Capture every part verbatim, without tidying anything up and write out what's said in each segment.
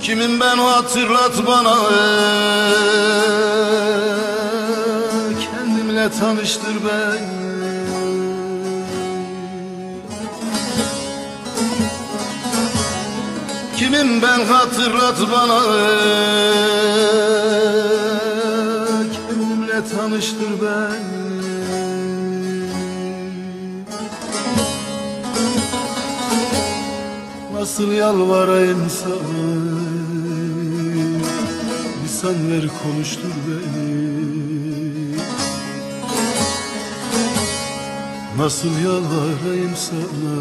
Kimim ben hatırlat bana, kendimle tanıştır beni. Kimim ben hatırlat bana, kendimle tanıştır beni. Nasıl yalvarayım sana, lisan ver konuştur beni. Nasıl yalvarayım sana,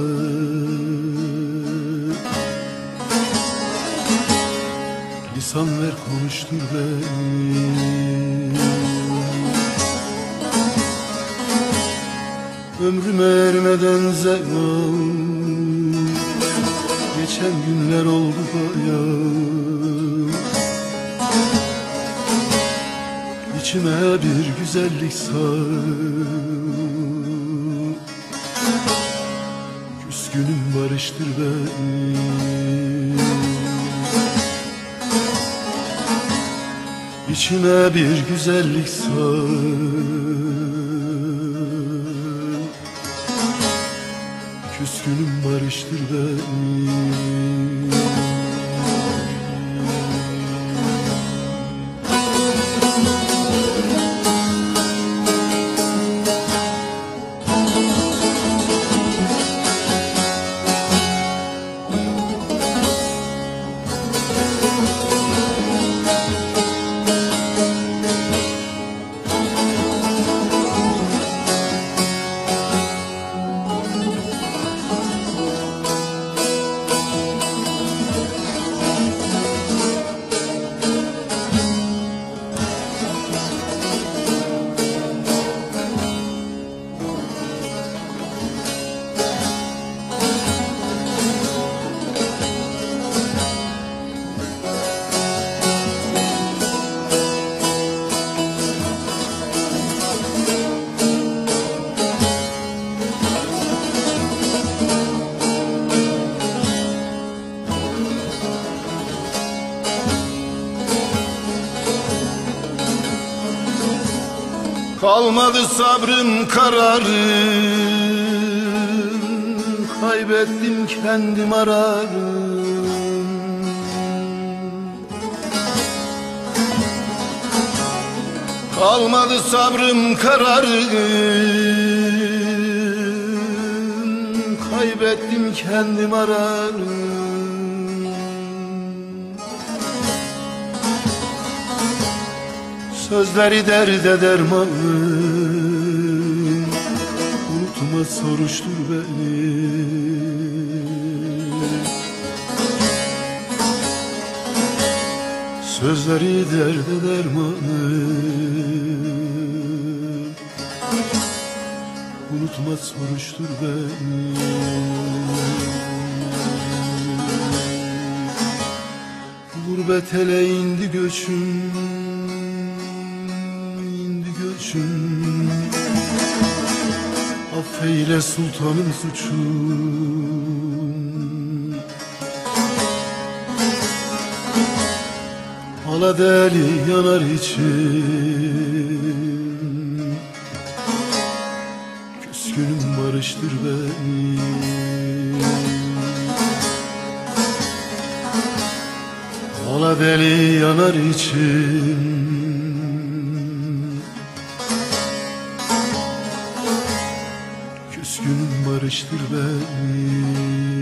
lisan ver konuştur beni. Ömrüme ermeden zaman, geçen günler oldu bayağı. İçime bir güzellik sar, küskünüm barıştır beni. İçime bir güzellik sar, küskünüm barıştır beni. Kalmadı sabrım, kararım, kaybettim kendim ararım. Kalmadı sabrım, kararım, kaybettim kendim ararım. Sözleri derde dermanım, unutma soruştur beni. Sözleri derde dermanım, unutma soruştur beni. Gurbet ele indi göçüm, affeyle sultanım suçum. Ala deli yanar içim, küskünüm barıştır beni. Ala deli yanar içim, küskünüm barıştır beni.